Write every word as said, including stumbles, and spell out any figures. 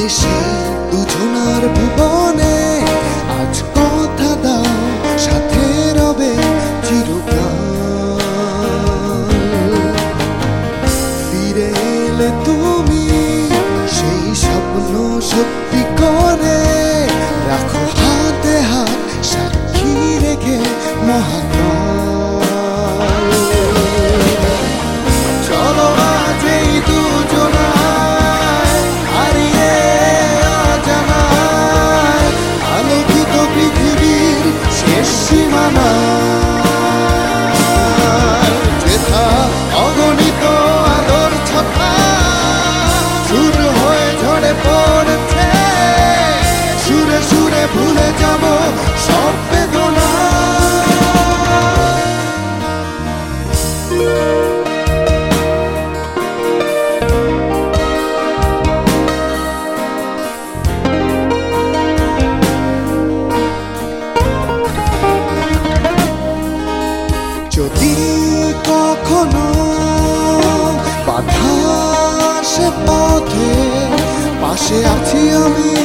এসে দুজনার ভুবনে আজ কথা দাও সাথে রবে চিরকাল। ফিরে এলে তুমি সেই স্বপ্ন সত্যি করে রাখো হাতে হাত সাক্ষী রেখে মহাকাল। চলো আজ এই দুজনায় হারিয়ে অজানায় আলোকিত পৃথিবীর শেষ সীমানায় যেথা অগণিত আলোর ছটা সুর হয়ে ঝরে পড়েছে, সুরে সুরে ভুলে যাব সব বেদনা। যদি কখনো বাধা আসে পথে, পাশে আছি আমি।